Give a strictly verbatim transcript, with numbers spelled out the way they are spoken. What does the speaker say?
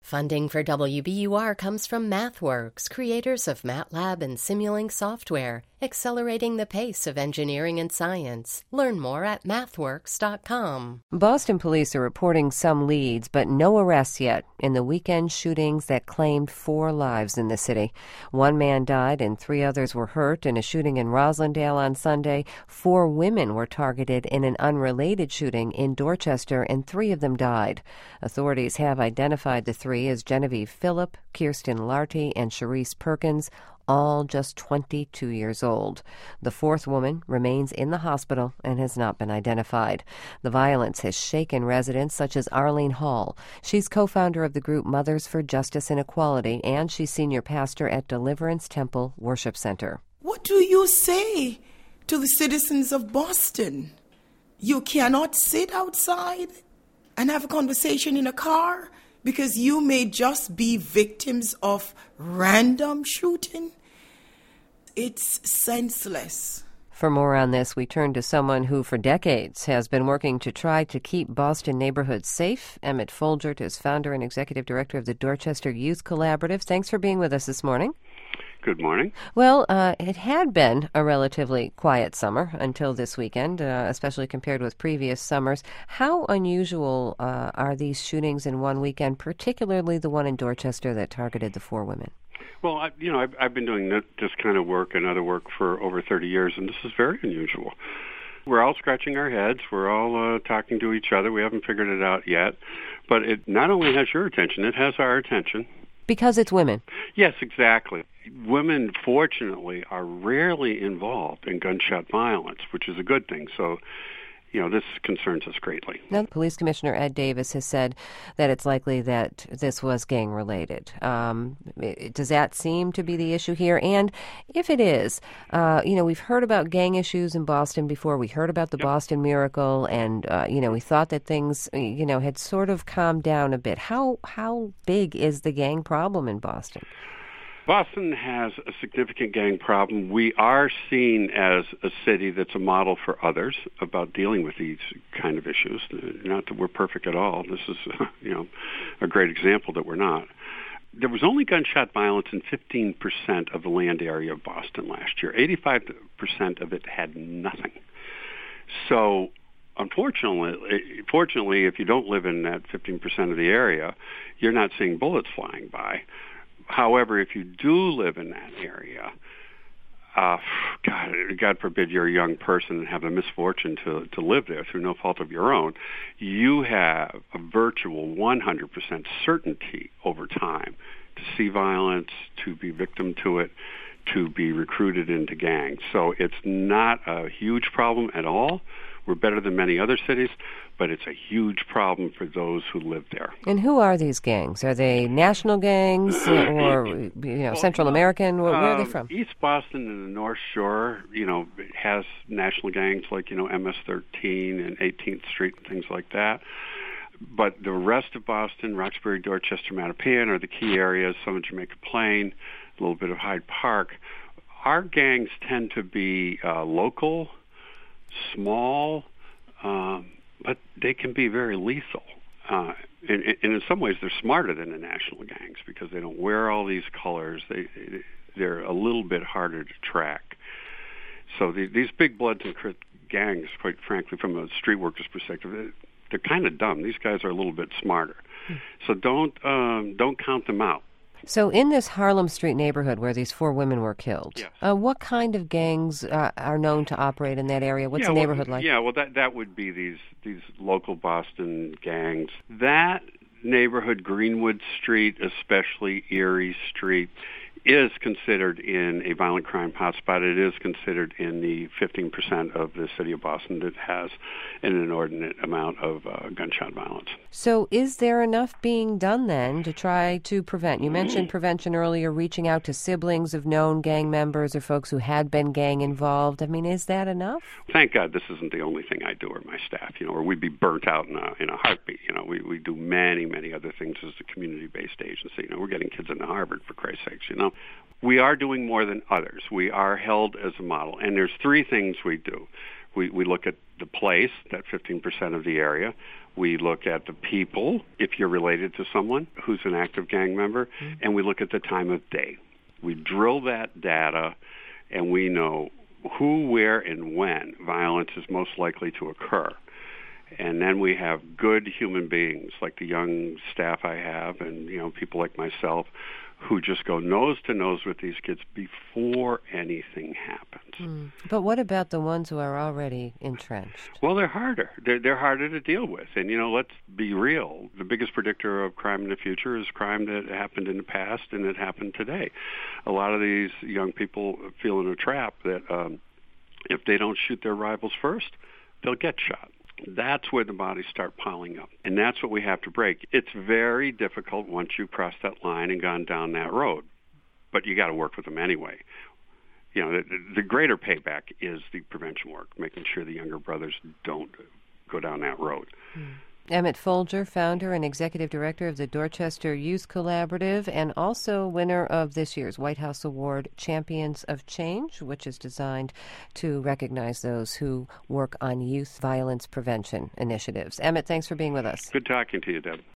Funding for W B U R comes from MathWorks, creators of MATLAB and Simulink software, accelerating the pace of engineering and science. Learn more at mathworks dot com. Boston police are reporting some leads, but no arrests yet in the weekend shootings that claimed four lives in the city. One man died and three others were hurt in a shooting in Roslindale on Sunday. Four women were targeted in an unrelated shooting in Dorchester, and three of them died. Authorities have identified the three as Genevieve Phillip, Kirsten Larty, and Sharice Perkins, all just twenty-two years old. The fourth woman remains in the hospital and has not been identified. The violence has shaken residents such as Arlene Hall. She's co-founder of the group Mothers for Justice and Equality, and she's senior pastor at Deliverance Temple Worship Center. What do you say to the citizens of Boston? You cannot sit outside and have a conversation in a car because you may just be victims of random shooting? It's senseless. For more on this, we turn to someone who for decades has been working to try to keep Boston neighborhoods safe. Emmett Folgert is founder and executive director of the Dorchester Youth Collaborative. Thanks for being with us this morning. Good morning. Well, uh, it had been a relatively quiet summer until this weekend, uh, especially compared with previous summers. How unusual uh, are these shootings in one weekend, particularly the one in Dorchester that targeted the four women? Well, I, you know, I've, I've been doing this kind of work and other work for over thirty years, and this is very unusual. We're all scratching our heads. We're all uh, talking to each other. We haven't figured it out yet. But it not only has your attention, it has our attention. Because it's women. Yes, exactly. Women, fortunately, are rarely involved in gunshot violence, which is a good thing. So, you know, this concerns us greatly. Now, Police Commissioner Ed Davis has said that it's likely that this was gang-related. Um, does that seem to be the issue here? And if it is, uh, you know, we've heard about gang issues in Boston before. We heard about the yep. Boston Miracle, and, uh, you know, we thought that things, you know, had sort of calmed down a bit. How how big is the gang problem in Boston? Boston has a significant gang problem. We are seen as a city that's a model for others about dealing with these kind of issues. Not that we're perfect at all. This is, you know, a great example that we're not. There was only gunshot violence in fifteen percent of the land area of Boston last year. eighty-five percent of it had nothing. So, unfortunately, fortunately, if you don't live in that fifteen percent of the area, you're not seeing bullets flying by. However, if you do live in that area, uh, God, God forbid you're a young person and have the misfortune to, to live there through no fault of your own, you have a virtual one hundred percent certainty over time to see violence, to be victim to it, to be recruited into gangs. So it's not a huge problem at all. We're better than many other cities, but it's a huge problem for those who live there. And who are these gangs? Are they national gangs or, you know, Central American? Where, where are they from? Um, East Boston and the North Shore, you know, has national gangs like, you know, M S thirteen and eighteenth Street and things like that. But the rest of Boston, Roxbury, Dorchester, Mattapian are the key areas, some of Jamaica Plain, a little bit of Hyde Park. Our gangs tend to be uh, local, small, um, but they can be very lethal. Uh, and, and in some ways, they're smarter than the national gangs because they don't wear all these colors. They, they're a little bit harder to track. So the, these big Bloods and Crips gangs, quite frankly, from a street worker's perspective, they're kind of dumb. These guys are a little bit smarter. Hmm. So don't um, don't count them out. So in this Harlem Street neighborhood where these four women were killed, yes. uh, what kind of gangs uh, are known to operate in that area? What's yeah, the neighborhood well, like? Yeah, well, that that would be these these local Boston gangs. That neighborhood, Greenwood Street, especially Erie Street, is considered in a violent crime hotspot. It is considered in the fifteen percent of the city of Boston that has an inordinate amount of uh, gunshot violence. So is there enough being done then to try to prevent? You mentioned prevention earlier, reaching out to siblings of known gang members or folks who had been gang involved. I mean, is that enough? Thank God this isn't the only thing I do or my staff, you know, or we'd be burnt out in a, in a heartbeat. You know, we, we do many, many other things as a community-based agency. You know, we're getting kids into Harvard, for Christ's sakes, you know. We are doing more than others. We are held as a model. And there's three things we do. We, we look at the place, that fifteen percent of the area. We look at the people, if you're related to someone who's an active gang member, mm-hmm. and we look at the time of day. We drill that data, and we know who, where, and when violence is most likely to occur. And then we have good human beings, like the young staff I have, and you know people like myself, who just go nose to nose with these kids before anything happens. Mm. But what about the ones who are already entrenched? Well, they're harder. They're, they're harder to deal with. And, you know, let's be real. The biggest predictor of crime in the future is crime that happened in the past and that happened today. A lot of these young people feel in a trap that um, if they don't shoot their rivals first, they'll get shot. That's where the bodies start piling up. And that's what we have to break. It's very difficult once you've crossed that line and gone down that road. But you got to work with them anyway. You know, the, the greater payback is the prevention work, making sure the younger brothers don't go down that road. Mm. Emmett Folger, founder and executive director of the Dorchester Youth Collaborative, and also winner of this year's White House Award, Champions of Change, which is designed to recognize those who work on youth violence prevention initiatives. Emmett, thanks for being with us. Good talking to you, Deb.